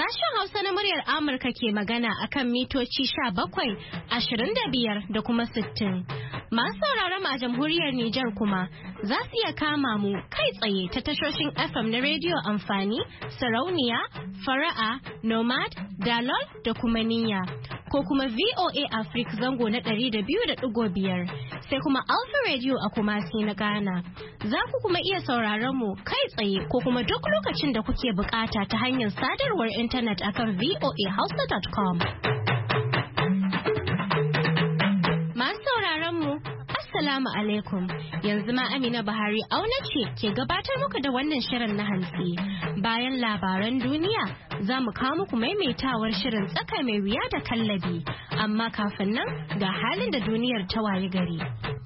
Sashen Hausa na muryar Amurka ke magana akan mitoci 17, 25 da kuma 60. Masu sauraron a jamhuriyar Nijar kuma za su iya kama mu kai tsaye ta tashoshin FM na rediyo amfani, sarauniya, fara'a, nomad, dalol da kuma niyya. Ko kuma VOA Africa zango na 200.5 sai kuma Alpha Radio a Kumasi na Ghana. Za ku kuma iya sauraron mu kai tsaye ko kuma duk lokacin da kuke bukata ta hanyar sadarwar intanet akan voahausa.com. Masu sauraron mu Assalamu alaikum. Yanzu ma Amina Buhari auna ce ke gabatar muku da wannan shirin na hantsi. Bayan labaran duniya, za mu kawo muku maimaitawar shirin tsaka mai wuya da kallabi. Amma kafin nan ga halin da duniyar ta waye gari.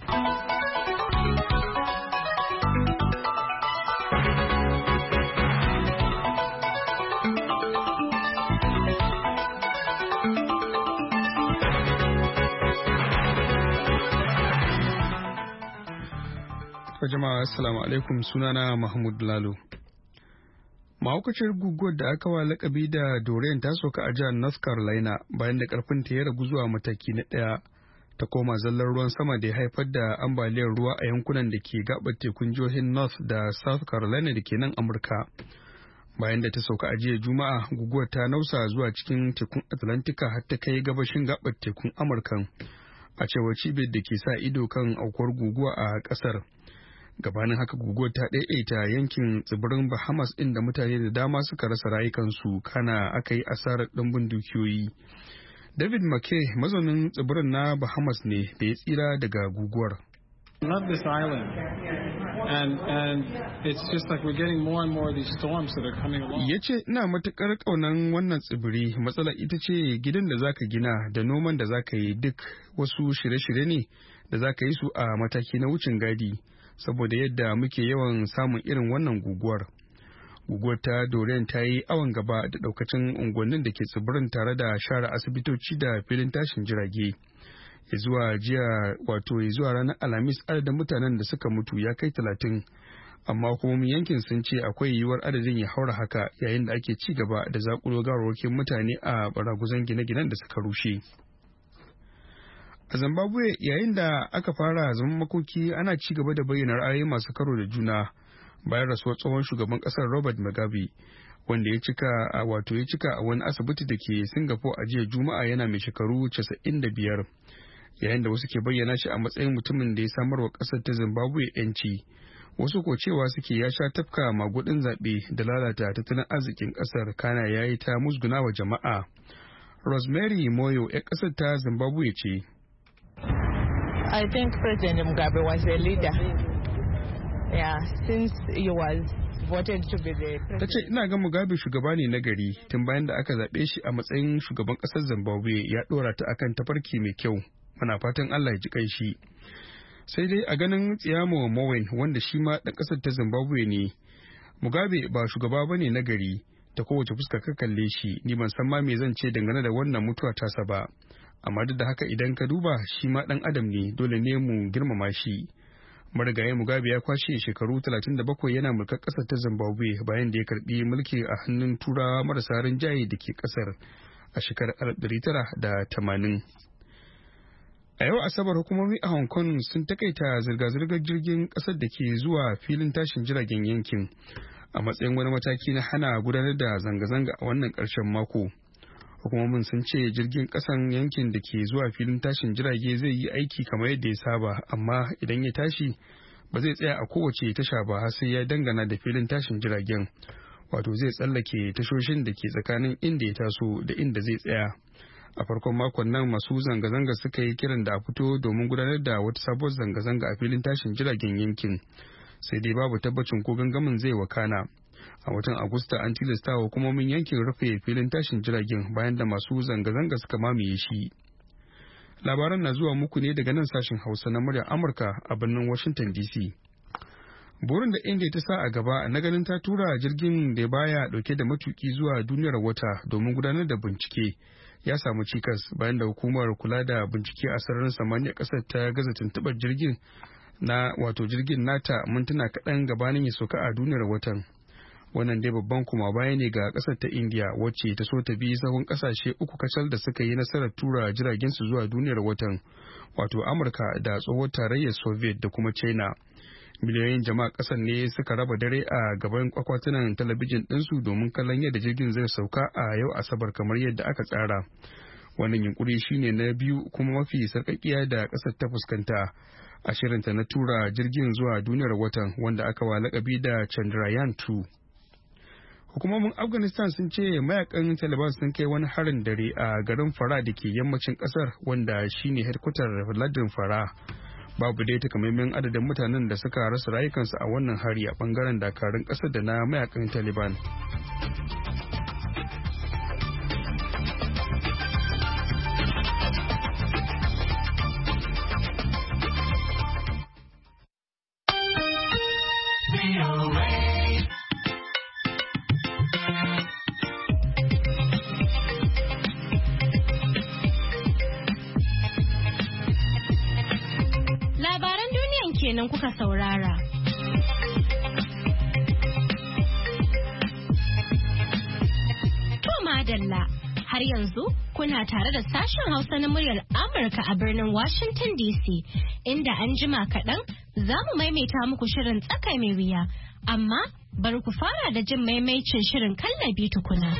Jama'a assalamu alaikum, sunana Mahmud Lalo. Mahaukaciyar guguwar da aka wa lakabi da Dorian ta soka a jihar North Carolina bayan da karfin ta ya ragu zuwa mataki na ɗaya, ta koma zallar ruwan sama da ya haifar da ambaliyar ruwa a yankunan da ke gabar tekun jihohin North da South Carolina da ke nan Amurka. Bayan da ta sauka a jiya Juma'a, guguwar ta nausa zuwa cikin tekun Atlantika har ta kai gabashin gabar tekun Amurkan, a cewar cibiyar da ke sa ido kan aukuwar guguwa a ƙasar. Gabanin haka guguwar ta ɗaiɗaita yankin tsibirin Bahamas ɗin da mutane da dama suka rasa rayukansu, kana aka yi asarar ɗimbin dukiyoyi. David McKay, mazaunin tsibirin na Bahamas ne da ya tsira daga guguwar. Love this island, and it's just like we're getting more and more of these storms that are coming along. Yace ina matukar kaunan wannan tsibiri, matsalar ita ce gidan da zaka gina da noman da zaka yi duk wasu shirye-shirye ne da zaka yi su a mataki na wucin gadi, saboda yadda muke yawan samun irin wannan guguwar. Guguwar ta Dorian ta yi awon gaba da daukacin unguwannin da ke tsibirin tare da share asibitoci da filin tashin jirage. Zuwa ranar Alhamis adadin mutanen da suka mutu ya kai 30, amma hukumomin yankin sun ce akwai yiwuwar adadin ya haura haka yayin da ake ci gaba da zakulo gawarwakin mutane a baraguzan gine-ginen da suka rushe. A Zimbabwe, yayin da aka fara zaman makoki, ana ci gaba da bayyana ra'ayoyi masu karo da juna bayan rasuwar tsohon shugaban kasar Robert Mugabe, wanda ya cika a wani asibiti da ke Singapore a jiya Juma'a yana mai shekaru 95. Yayin da wasu ke bayyana shi a matsayin mutumin da ya samar wa kasar ta Zimbabwe 'yanci, wasu ko cewa suke ya sha tafka magudin zaɓe da lalata tattalin arzikin kasar, kana yayi ta musguna wa jama'a. Rosemary Moyo 'yar kasar ta Zimbabwe ce. I think President Mugabe was a leader. Yeah, since he was voted to be the president. Ta ce ina ga Mugabe shugaba ne na gari, tun bayan da aka zaɓe shi a matsayin shugaban ƙasar Zimbabwe ya ɗora ta akan tafarki mai kyau. Muna fatan Allah ya ji kai shi. Sai dai a ganin Tsiyamo Mowen, wanda shi ma ɗan ƙasar ta Zimbabwe ne, Mugabe ba shugaba bane na gari. Ta kowace fuska ka kalle shi, ni ban san ma me zan ce dangane da wannan mutuwa tasa ba. Amma duk da haka idan ka duba, shi ma ɗan adam ne, dole ne mu girmama shi. Marigayi Mugabe ya kwashe shekaru 37 yana mulkar ƙasar ta Zimbabwe bayan da ya karɓi mulki a hannun Turawa marasa rinjaye da ke ƙasar a shekarar 1980. A yau Asabar, hukumomi a Hong Kong sun takaita zirga-zirgar jirgin ƙasar da ke zuwa filin tashin jiragen yankin a matsayin wani mataki na hana gudanar da zanga-zanga a wannan ƙarshen mako. Hukumomin sun ce jirgin ƙasan yankin da ke zuwa filin tashin jirage zai yi aiki kamar yadda ya saba, amma idan ya tashi ba zai tsaya a kowace tasha ba har sai ya dangana da filin tashin jiragen, wato zai tsallake tashoshin da ke tsakanin inda ya taso da inda zai tsaya. A farkon makon nan masu zanga-zanga suka yi kiran da a fito domin gudanar da wata sabuwar zanga-zanga a filin tashin jiragen yankin, sai dai babu tabbacin ko gangamin zai wakana. A watan Agusta an tilasta wa hukumomin yankin rufe filin tashin jiragen bayan da masu zanga-zanga suka mamaye shi. Labaran na zuwa muku ne daga nan sashen Hausa na muryar Amurka a birnin Washington DC. Burin da India ta sa a gaba na ganin ta tura jirgin da baya dauke da matuki zuwa duniyar wata domin gudanar da bincike ya samu cikas bayan da hukumar kula da bincike a sararin samaniya kasar ta gaza tuntuɓar jirgin nata mintuna kaɗan gabanin ya sauka a duniyar watan. Wannan dai babban kuma baya ne ga ƙasar ta India wacce ta so ta bi sahun ƙasashe uku kacal da suka yi nasarar tura jiragen su zuwa duniyar watan, wato Amurka da tsohuwar tarayyar Soviet da kuma China. Miliyoyin jama'a ƙasar ne suka raba dare a gaban akwatunan talabijin ɗinsu domin kallon yadda jirgin zai sauka a yau Asabar kamar yadda aka tsara. Wannan yunkuri shine na biyu kuma mafi sarƙaƙiya da ƙasar ta fuskanta a shirinta na tura jirgin zuwa duniyar watan, wanda aka wa lakabi da Chandrayaan 2. Hukumomin Afghanistan sun ce mayakan Taliban sun kai wani harin dare a garin Fara da ke yammacin ƙasar, wanda shine hedkwatar lardin Fara. Babu dai takamaiman adadin mutanen da suka rasa rayukansu a wannan hari a bangaren dakarun ƙasar da na mayakan Taliban. kenan kuka saurara. To madalla, har yanzu kuna tare da sashen Hausa na muryar Amurka a birnin Washington DC, inda an jima kaɗan za mu maimaita muku shirin tsaka mai wuya, amma bari ku fara da jin maimaicin shirin kallabi tukuna.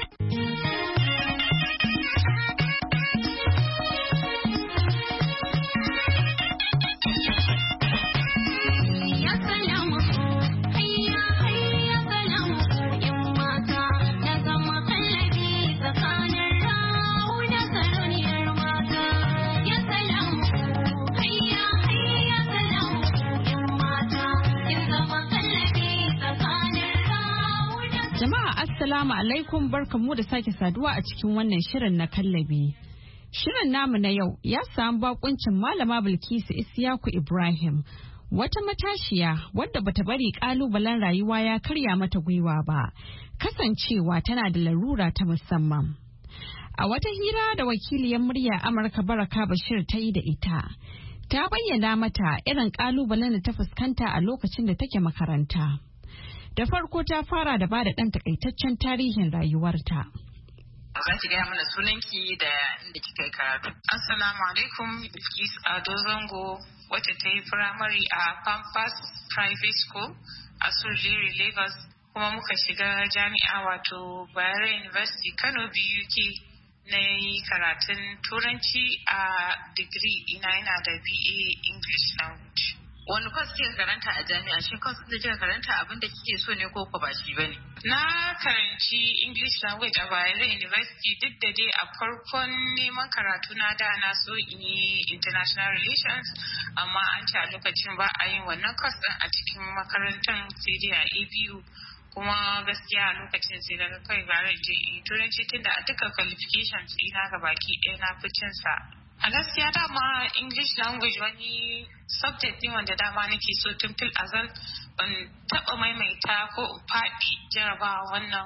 Assalamu alaikum, barkamu da sake saduwa a cikin wannan shirin na kallabi. Shirin namu na yau ya samu bakuncin Malama Bilkisu Isiyaku Ibrahim, wata matashiya wadda bata bari kalubalen rayuwa ya karya mata gwiwa ba, kasancewa tana da larura ta musamman. A wata hira da wakiliyar murya Amurka Baraka Bashir ta yi da ita, ta bayyana mata irin kalubalen da ta fuskanta a lokacin da take makaranta. Da farko ta fara da bada ɗan takaitaccen tarihin rayuwarta. Za ki gaya mana sunanki da inda kika yi karatu. Assalamu alaikum, Bilkisu Ado Zango, wacce ta yi firamare a Pampas Private School a Surulere, Lagos. Kuma muka shiga jami'a wato Bayero University Kano BUK na yi karatun Turanci a digiri ina yana da BA English Language. Wani kwas kika karanta a jami'a? Shin kwas da kika karanta abin da kike so ne ko ba shi bane? Na karanci English Language a Bayero University, duk da dai a farkon neman karatu na da na so in yi International Relations, amma an ce a lokacin ba a yin wannan kwas din a cikin makarantar sai dai a ABU. Kuma gaskiya a lokacin sai daga kai gara je in Turanci, tunda a duka qualifications ina ga baki ɗaya na fi cin sa. A gaskiya dama English language wani subject ne wanda dama nake so tun fil azal, ban taɓa maimaita ko in faɗi jarabawa wannan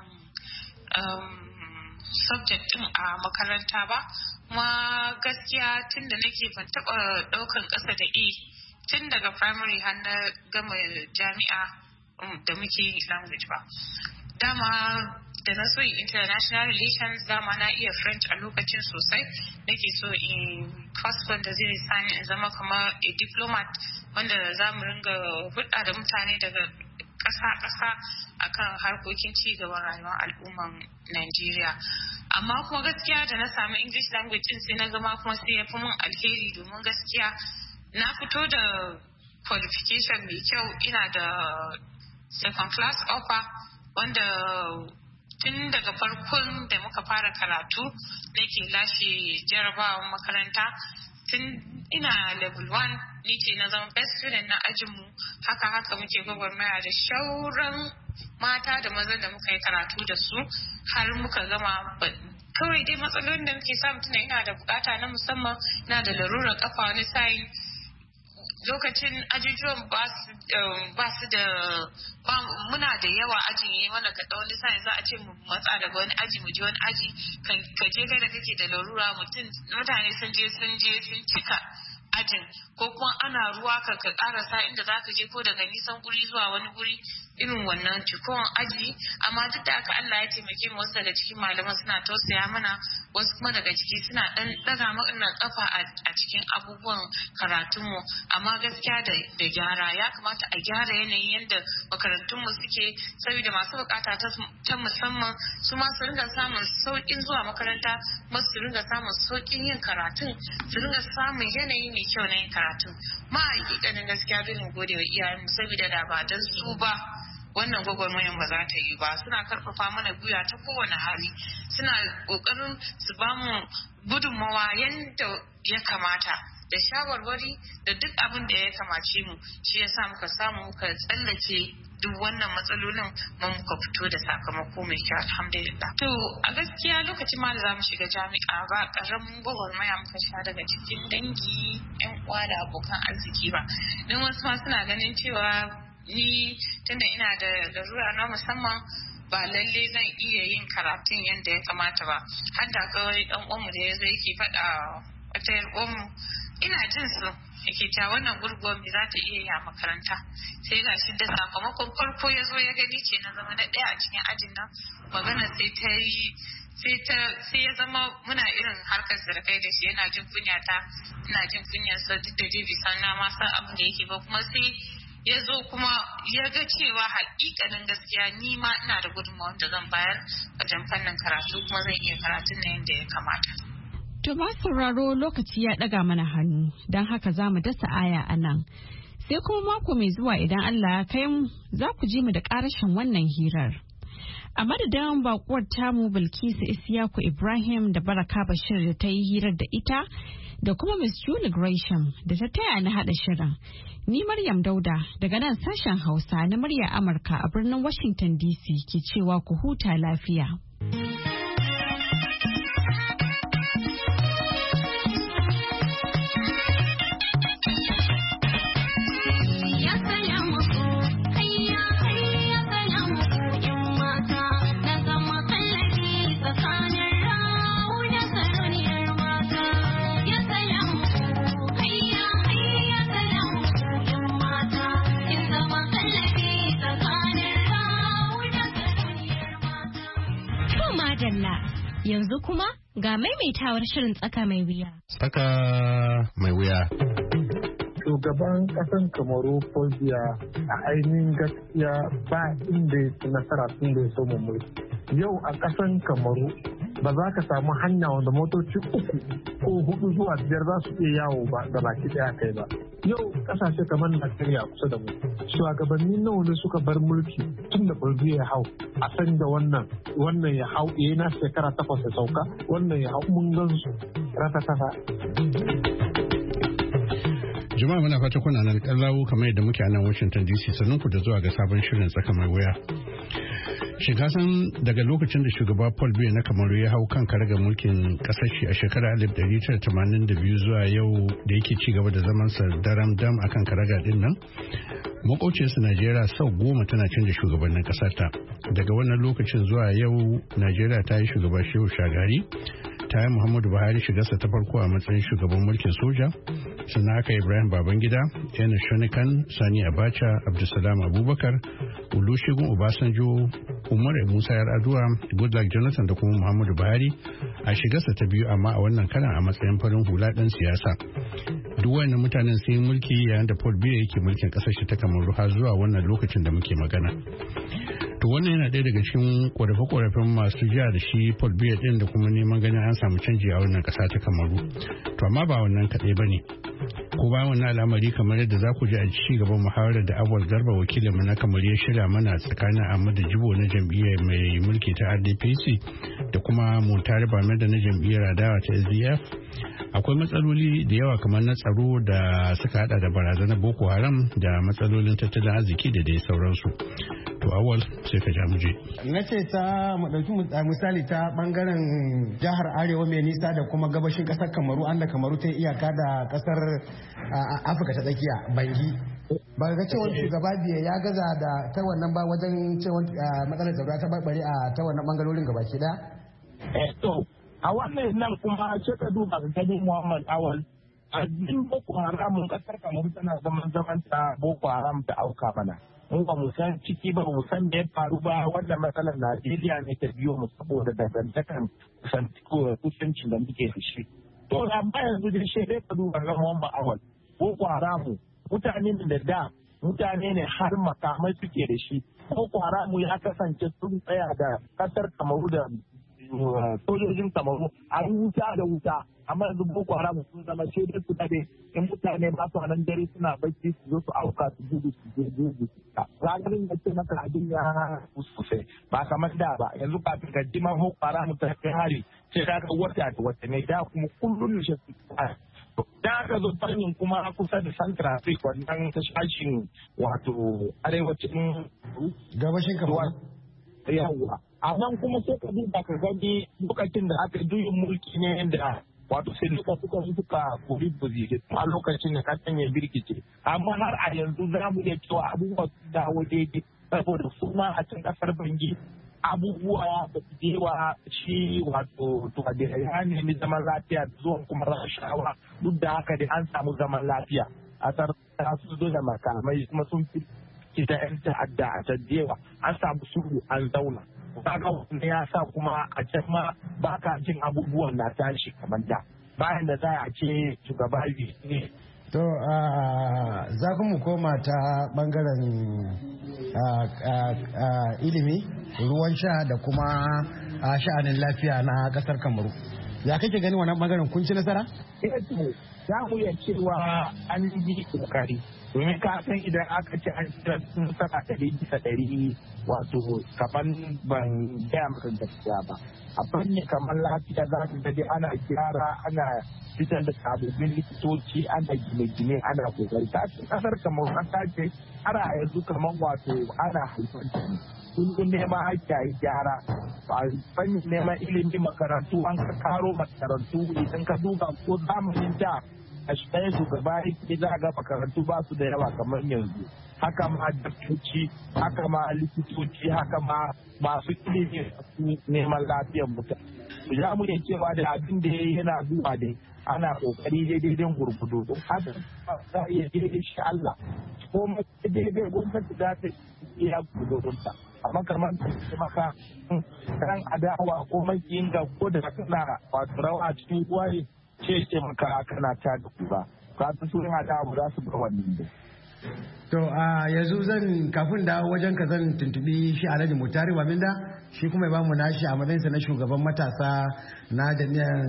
subject ɗin a makaranta ba. Kuma gaskiya tun da nake ban taɓa ɗaukan ƙasa da A tun daga primary har na gama jami'a da muke language ba. Dama da na so international relations, dama na iya French a lokacin sosai. Nake so in course da zai sani in zama kamar a diplomat, wanda za mu ringa hulɗa da mutane daga ƙasa-ƙasa akan harkokin ci gaban rayuwar al'umman Najeriya. Amma kuma gaskiya da na samu English language din sai na gama kuma sai ya fi mun alheri, domin gaskiya na fito da qualification mai kyau. Ina da second class offer, wanda tun daga farkon da muka fara karatu nake lashe jarabawan makaranta. Tun ina level 1 ni ce na zama best student na ajinmu. Haka muke gwagwarmaya da shauran mata da mazan da muka yi karatu da su har muka gama. Kawai dai matsalolin da muke samu tuna ina da bukata na musamman, ina da larurar kafa wani sa'in. Lokacin ajujuwan ba su da muna da yawa ajin yi mana kaɗa, wani sa'in za a ce mu matsa daga wani aji mu je wani aji, ka je kai da kake da larura mutane sun je sun cika ajin, ko kuma ana ruwa ka karasa inda zaka je ko daga nisan guri zuwa wani guri, irin wannan cikon aji. Amma duk da haka Allah ya taimake mu, wasu daga cikin malaman suna tausaya mana, wasu kuma daga ciki suna dan daga mana kafa a cikin abubuwan karatun mu. Amma gaskiya da gyara, ya kamata a gyara yanayin yadda makarantun mu suke, saboda masu bukata ta musamman su ma su ringa samun saukin zuwa makaranta, kuma su ringa samun saukin yin karatun, su ringa samun yanayi mai kyau na yin karatun. Ma hakikanin gaskiya dole mu gode wa iyayenmu, saboda da ba dan su ba wannan gwagwarmayar ba za ta yi ba. Suna karfafa mana gwiwa ta kowane hali, suna kokarin su ba mu gudunmawa yadda ya kamata, da shawarwari da duk abin da ya kamace mu. Shi yasa muka samu muka tsallake duk wannan matsalolin, mun muka fito da sakamako mai kyau, alhamdulillah. To a gaskiya lokacin ma da za mu shiga jami'a ba karamin gwagwarmaya muka sha daga cikin dangi, yan uwa da abokan arziki ba. Don wasu ma suna ganin cewa ni tunda ina da larura na musamman ba lalle zan iya yin karatun yadda ya kamata ba. Har da kawai dan uwanmu da ya zo yake faɗa wata yar uwanmu, ina jin su yake ta wannan gurguwar me za ta iya yi a makaranta. Sai ga shi da sakamakon farko ya zo ya gani ke na zama na ɗaya a cikin ajin nan, magana sai ya zama muna irin harkar sirkai da shi, yana jin kunya ta, ina jin kunyar sa, duk da dai bisan na ma san abin da yake ba. Kuma sai ya zo kuma ya ga cewa hakikanin gaskiya ni ma ina da gudunmawar da zan bayar wajen fannin karatu, kuma zan iya karatun na yadda ya kamata. To ba sauraro, lokaci ya ɗaga mana hannu, don haka za mu dasa aya a nan. Sai kuma mako mai zuwa idan Allah ya kai mu, za ku ji mu da ƙarashin wannan hirar. A madadin bakuwar tamu Bilkisu Isiyaku Ibrahim da Baraka Bashir da ta yi hirar da ita, da kuma Miss Julie Gresham da ta taya na haɗa shirin. Ni Maryam Dauda daga nan sashen Hausa na murya Amurka a birnin Washington DC ke cewa ku huta lafiya. Yanzu kuma ga maimaitawar shirin tsaka mai wuya. Tsaka mai wuya. Shugaban ƙasan Kamaru Paul Biya a ainihin gaskiya ba inda ya nasara tun da ya so mulki. Yau a ƙasan Kamaru ba za ka samu hanya wanda motoci 3 ko 4 zuwa 5 za su iya yawo ba da baki ɗaya kai ba. Yau ƙasashe kamar Najeriya kusa da mu, shugabanni nawa ne suka bar mulki tun da Paul Biya ya hau, a san da wannan ya hau ya na shekara 8 ya sauka, wannan ya hau mun gan su rata. Jama'a muna fata kuna nan kallawo kamar yadda muke a nan Washington DC, sannan ku da zuwa ga sabon shirin tsaka mai wuya. Shiga san daga lokacin da shugaba Paul Biya na Kamaru ya hau kan karagar mulkin kasar shi a shekarar 1982 zuwa yau da yake ci gaba da zaman sa daram dam akan karaga din nan, makwabciyarsa Najeriya sau 10 tana canza shugabannin kasar ta. Daga wannan lokacin zuwa yau Najeriya ta yi shugaba Shehu Shagari, ta yi Muhammadu Buhari shigarsa ta farko a matsayin shugaban mulkin soja, sannan aka Ibrahim Babangida, Yana Shonikan, Sani Abacha, Abdulsalam Abubakar, Olusegun Obasanjo, Umar Musa Yar'adua, Goodluck Jonathan da kuma Muhammadu Buhari a shigarsa ta biyu, amma a wannan karan a matsayin farin hula ɗan siyasa. Duk wannan mutanen sun yi mulki yayin da Paul Biya yake mulkin ƙasar shi ta Kamaru har zuwa wannan lokacin da muke magana. To wannan yana ɗaya daga cikin ƙorafe-ƙorafen masu jiya da shi Paul Biya ɗin da kuma neman ganin an samu canji a wannan ƙasa ta Kamaru. To amma ba wannan kaɗai ba ne. Ko bayan wannan al'amari, kamar yadda za ku ji a ci gaban muhawarar da Awal Garba wakilin mu na Kamaru ya shirya mana tsakanin Ahmadu Jibo na jam'iyyar mai mulki ta RDPC da kuma Muntari Bamenda na jam'iyyar adawa ta SDF. Akwai matsaloli da yawa kamar na tsaro da suka hada da barazanar Boko Haram da matsalolin tattalin arziki da dai sauransu. To Awal sai ka ja muje. Na ce ta mu dauki misali ta bangaren jihar Arewa mai nisa da kuma gabashin kasar Kamaru, anda Kamaru ta iyaka da kasar Afirka ta tsakiya, Bangi. Ba ga cewa shugaba Biya ya gaza da ta wannan ba wajen cewa matsalar tsaro ta barbare a ta wannan bangarorin gabaki daya? To a wannan nan kuma ce ka duba ga gani Muhammad Awal, a cikin Boko Haram kasar kamar tana zaman ta Boko Haram ta auka mana. Mun ba mu san ciki ba mu san me ya faru ba wannan matsalar Najeriya ne ta biyo mu saboda dangantakan kusancin da muke da shi. To amma yanzu da shi dai ka duba ga Muhammad Awal Boko Haram mutane ne har makamai suke da shi. Boko Haram ya kasance sun tsaya da kasar Kamaru da sojojin Kamaru a wuta da wuta. Amma yanzu Boko Haram sun zama sai dai su dade in mutane ba su nan dare suna bacci su zo su auka su gudu su je zagarin da ce maka abin ya sosai ba kamar da ba yanzu kafin ka ji ma Boko Haram ta kai hari sai ka ga wata da wata ne da kuma kullum ne shi da aka zo fannin kuma kusa da Central Africa wannan ta shashin wato arewacin gabashin Kamaru yawwa a nan kuma sai ka duba ka gani lokacin da aka juyin mulki ne da wato sai suka kori buzike a lokacin da kasan ya birkice amma har a yanzu za mu iya cewa abubuwa su dawo daidai saboda suna a can kasar Bangi abubuwa da su jewa shi wato da ya nemi zaman lafiya zuwan kuma rashawa duk da haka dai an samu zaman lafiya a tsarkar su zo da makamai kuma sun fi da 'yan ta'adda a can jewa an samu sulhu an zauna kaga wanda ya sa kuma a can ma ba ka jin abubuwan na tashi kamar da bayan da za a ce shugaba ne. To za mu koma ta bangaren ilimi ruwan sha da kuma sha'anin lafiya na kasar Kamaru. Ya kake gani wannan bangaren kun ci nasara? Za mu iya cewa an yi kokari. Domin ka san idan aka ce an cire sun saka 100% wato kamar ban gaya maka gaskiya ba. A fanni kamar lafiya za ka gaji ana gyara ana fitar da sababbin likitoci ana gine-gine ana kokari. Ta ce kasar kamar kasa ce ana yanzu kamar wato ana haifar da ni. Sun nema ake yi gyara. A fannin neman ilimin makarantu an ka karo makarantu idan ka duba ko zamanin da a ɗaya shugaba ne za a ga makarantu ba su da yawa kamar yanzu haka ma daktoci haka ma likitoci haka ma masu ilimi neman lafiyar mutane za mu iya cewa da abin da yana zuwa dai ana kokari daidai gurgudu don haka za a iya daidai shi Allah ko ma daidai gwamnati za ta iya gudunta amma kamar ta maka kan adawa ko makiyin ga ko da kana wato rawa a cikin ruwaye ce maka kana ta da ku ba ka su yana da abu za su ga wannan da to a yanzu zan kafin da wajen ka zan tuntubi shi Alhaji Mutari Baminda shi kuma ya bamu nashi a matsayinsa na shugaban matasa na jami'an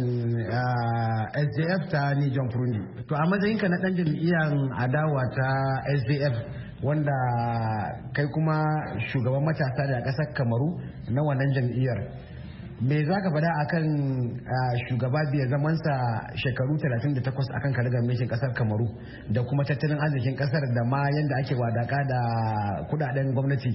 SDF ta Nijon Burundi to a matsayinka na dan jam'iyyar adawa ta SDF wanda kai kuma shugaban matasa da kasar Kamaru na wannan jam'iyyar me za ka faɗa akan shugaba biyar zamansa shekaru 38 akan karagar mulkin kasar Kamaru da kuma tattalin arzikin kasar da ma yadda ake wadaka da kudaden gwamnati?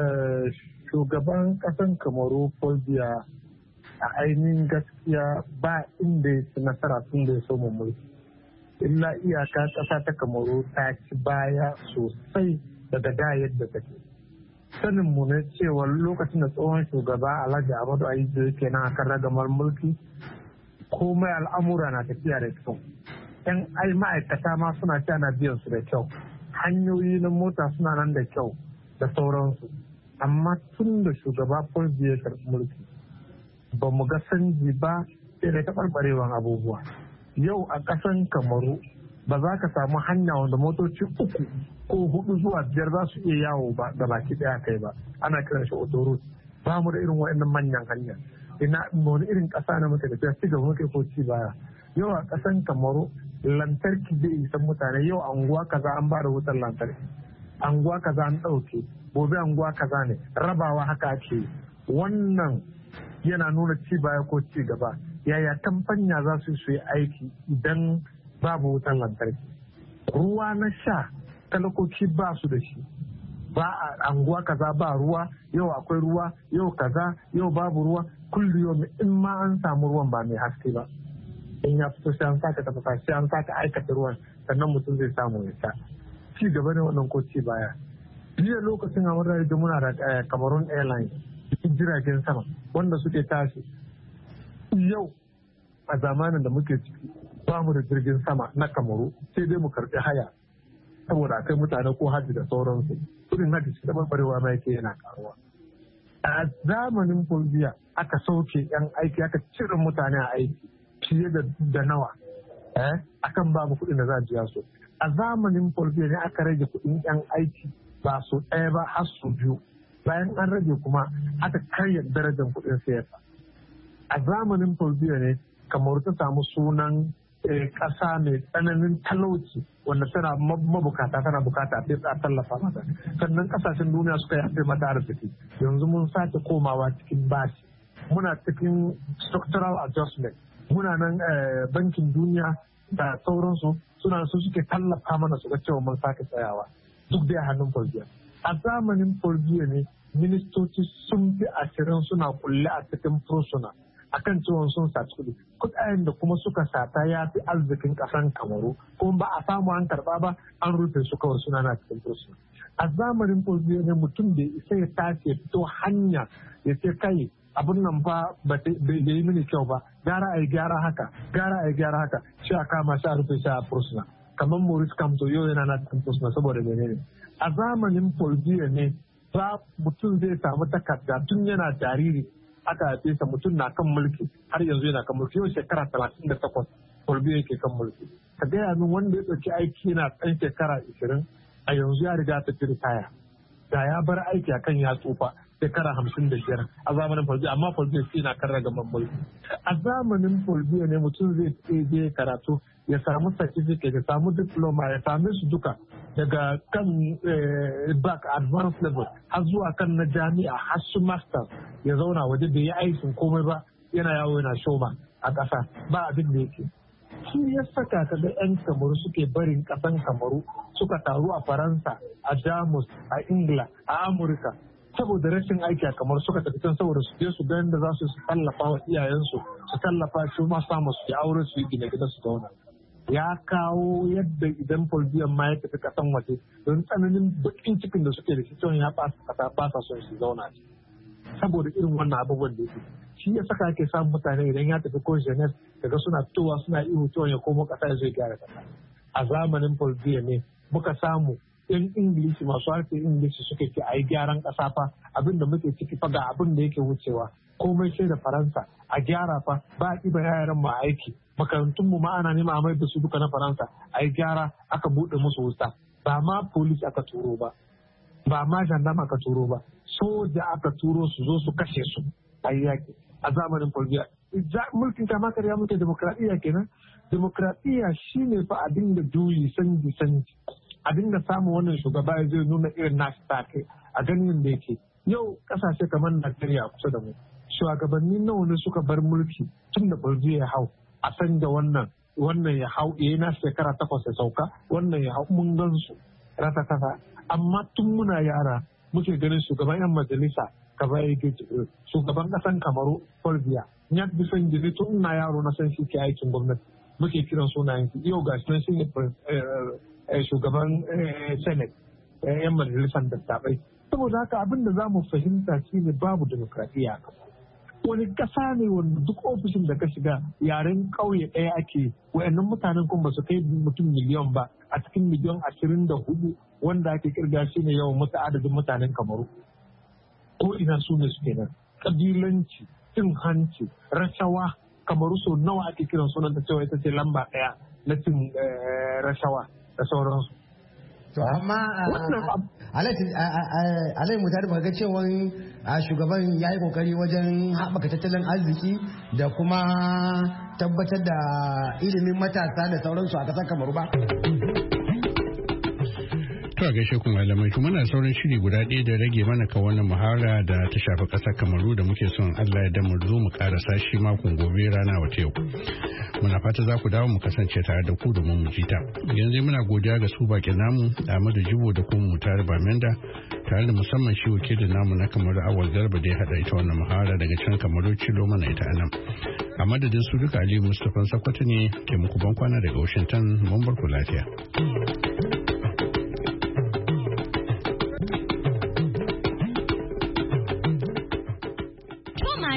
Shugaban kasar Kamaru Paul Biya a ainihin gaskiya ba inda ya ci nasara tun da ya so mulki. Illa iyaka ƙasa ta Kamaru ta ci baya sosai daga da yadda take. Sanin mu ne cewa lokacin da tsohon shugaba Alhaji Ahmadu Ayijo yake nan akan ragamar mulki komai al'amura na tafiya da kyau. Yan ma'aikata ma suna ci ana biyan su da kyau. Hanyoyi na mota suna nan da kyau da sauransu. Amma tun da shugaba Paul Biya ya karɓi mulki ba mu ga canji ba sai da taɓarɓarewan abubuwa. Yau a ƙasan Kamaru ba za ka samu hanya wanda motoci 3 ko 4 zuwa 5 za su iya yawo ba da baki daya kai ba ana kiran shi autoroute ba mu da irin waɗannan manyan hanya ina wani irin ƙasa na muke tafiya ci gaba muke ko ci baya yau a ƙasan Kamaru lantarki bai isan mutane yau anguwa kaza an ba da wutar lantarki anguwa kaza an ɗauke gobe anguwa kaza ne rabawa haka ake wannan yana nuna ci baya ko ci gaba yaya kamfanya za su yi aiki idan babu wutan lantarki ruwa na sha talakoki ba su da shi ba a anguwa kaza ba ruwa yau akwai ruwa yau kaza yau babu ruwa kullu yau in ma an samu ruwan ba mai haske ba in ya fito sai an saka tafasa sai an saka aikata ruwan sannan mutum zai samu ya sha ci gaba ne wannan ko ci baya jiya lokacin a wurin da muna da Cameroon Airlines jiragen sama wanda suke tashi yau a zamanin da muke ciki ba mu da jirgin sama na Kamaru sai dai mu karɓi haya saboda kai mutane ko haji da sauransu. Kudin haji shi da barbarewa ma yake yana karuwa. A zamanin Fulbiya aka sauke 'yan aiki aka cire mutane a aiki fiye da nawa akan babu kuɗin da za a biya su. A zamanin Fulbiya ne aka rage kuɗin 'yan aiki ba su ɗaya ba har su biyu. Bayan an rage kuma aka karya darajar kuɗin sayarwa. A zamanin Fulbiya ne Kamaru ta samu sunan ƙasa mai tsananin talauci wanda tana mabukata tana bukata a tallafa mata. Sannan ƙasashen duniya suka yafe mata arziki. Yanzu mun sake komawa cikin bashi. Muna cikin structural adjustment. Muna nan bankin duniya da sauransu suna su suke tallafa mana su ga cewa mun sake tsayawa. Duk dai hannun Fulbiya. A zamanin Fulbiya ne ministoci sun fi 20 suna kulle a cikin fursuna akan cewa sun saci kuɗaɗen da kuma suka sata ya fi arzikin ƙasan Kamaru kuma ba a samu an karɓa ba an rufe su kawai suna na cikin fursuna. A zamanin Fulbiya ne mutum da isa ya tashi ya fito hanya ya ce kai abin nan fa bai yi mini kyau ba gara a yi gyara haka shi a kama shi a rufe shi a fursuna kamar Maurice Kamto yau yana na cikin fursuna saboda menene. A zamanin Fulbiya ne ba mutum zai samu takarda tun yana jariri aka haife sa mutum na kan mulki har yanzu yana kan mulki yau shekara 38 Fulbiya yake kan mulki. Ka gaya min wanda ya ɗauki aiki yana ɗan shekara 20 a yanzu ya riga ta ritaya da ya bar aiki akan ya tsufa shekara 55 a zamanin Fulbiya amma Fulbiya shi na kan ragaman mulki. A zamanin Fulbiya ne mutum zai je karatu ya samu certificate ya samu diploma ya same su duka daga kan back advanced level har zuwa kan na jami'a har su master ya zauna waje da ya aikin komai ba yana yawo yana shoma a ƙasa ba abin da yake. Shi ya saka ka ga 'yan Kamaru suke barin ƙasan Kamaru suka taru a Faransa, a Jamus, a Ingila, a Amurka saboda rashin aiki a Kamaru suka tafi can saboda su je su ga yadda za su tallafa wa iyayensu su tallafa su ma samu su yi aure su yi gine-gine su zauna. Ya kawo yadda idan Fulbiyan ma ya tafi kasan waje don tsananin bakin cikin da suke da shi cewa ya fasa son su zauna saboda irin wannan abubuwan da yake. Shi ya saka ake samun mutane idan ya tafi ko Jeunesse daga suna fitowa suna ihu cewa ya komo kasa ya zai gyara kasa. A zamanin Fulbiya ne muka samu yan Ingilishi masu harshen Ingilishi suke ce a yi gyaran kasa fa abin da muke ciki fa ga abin da yake wucewa komai sai da Faransa a gyara fa ba a ɗiba yaran mu aiki. Makarantunmu ma ana nema a mai da su duka na Faransa a yi gyara aka buɗe musu wuta ba ma polis aka turo ba ba ma gendarme aka turo ba soja aka turo su zo su kashe su a yi yaƙi a zamanin Fulbiya. Mulkin kama karya muke demokradiyya kenan. Demokradiyya shine fa a dinga juyi sanji a dinga samun wannan shugaba ya zai nuna irin nashi take a ganin da yake. Yau kasashe kamar Najeriya kusa da mu shugabanni nawa ne suka bar mulki tun da Fulbiya ya hau a san da wannan ya hau ya na shekara 8 ya sauka wannan ya hau mun gan su ratatata amma tun muna yara muke ganin shugaban yan majalisa kaba yake shugaban kasan Kamaru Fulbiya ya bi san jini tun ina yaro na san shi ke aikin gwamnati muke kiran sunayen shi yau gashi nan shine shugaban Senate yan majalisan dattabai saboda haka abin da zamu fahimta shine babu demokradiyya wani ƙasa ne wanda duk ofishin da ka shiga yaren ƙauye ɗaya ake wayannan mutanen kuma ba su kai mutum miliyan ba a cikin miliyan 24 wanda ake kirga shi ne yawan adadin mutanen Kamaru ko ina su ne suke nan ƙabilanci cin hanci rashawa Kamaru so nawa ake kiran sunan ta cewa ita ce lamba 1 na cin rashawa da sauransu. To amma Alai Mutari ba ga cewa shugaban ya yi kokari wajen haɓaka tattalin arziki da kuma tabbatar da ilimin matasa da sauransu a ƙasar Kamaru ba. To a gaishe ku malamai kuma muna sauran shiri guda ɗaya da rage mana kan wannan muhawara da ta shafi ƙasar Kamaru da muke son Allah ya damu zo mu karasa shi makon gobe rana wata yau. Muna fata za ku dawo mu kasance tare da ku domin mu jita. Yanzu muna godiya ga su baƙin namu Ahmadu Jibo da kuma Mutare Bamenda tare da musamman shi wakilin namu na Kamaru Awal Garba da ya haɗa ita wannan muhawara daga can Kamaru Cilo mana ita anan. A madadin su duka Aliyu Mustapha Sakwato ne ke muku ban kwana daga Washington mun bar ku lafiya.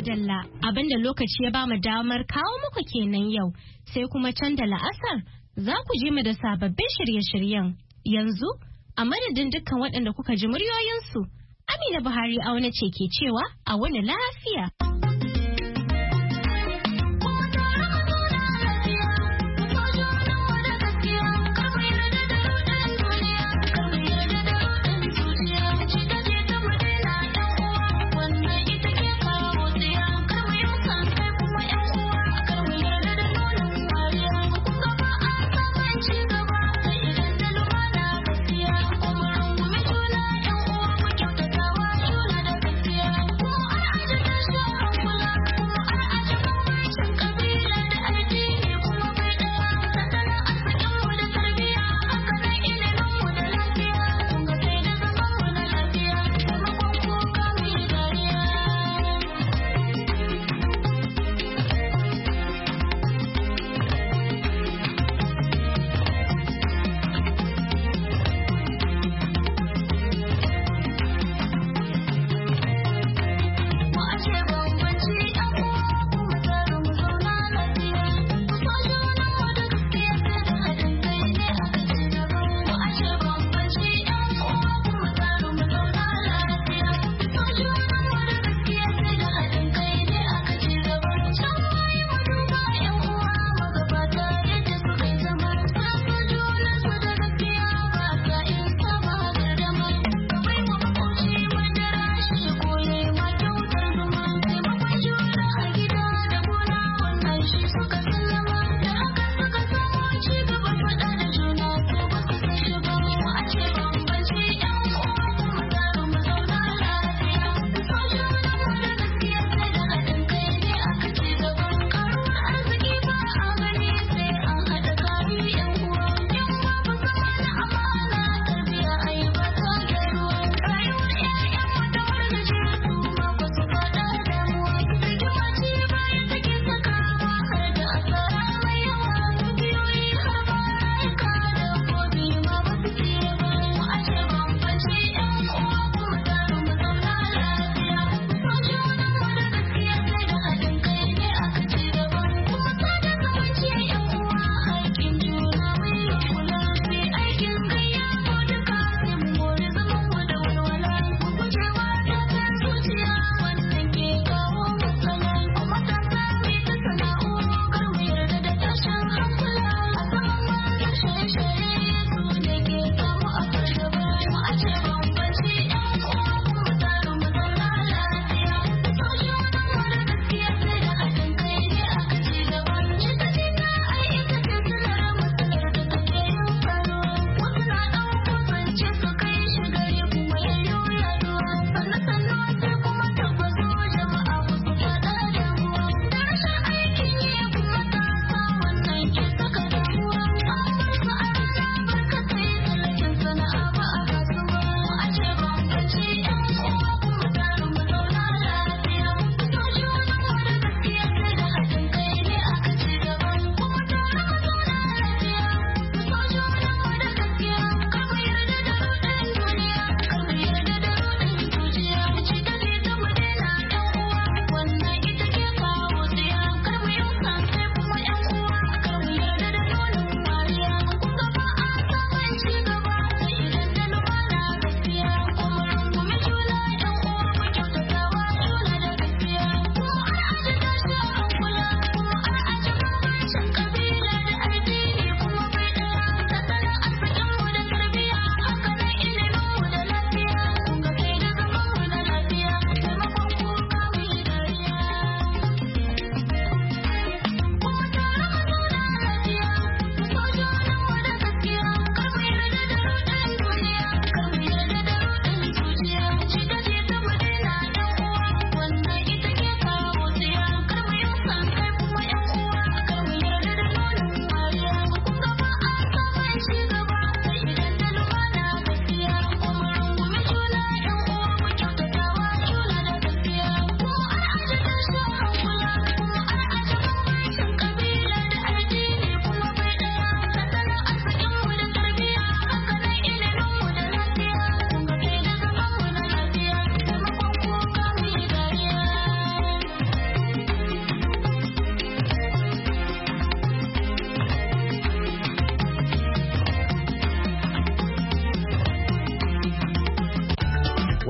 madalla abinda lokaci ya bamu damar kawo muku kenan yau sai kuma can da la'asar za ku ji mu da sababbin shirye-shiryen. Yanzu a madadin dukkan waɗanda kuka ji muryoyinsu, Amina Buhari auna ce ke cewa a wani lafiya.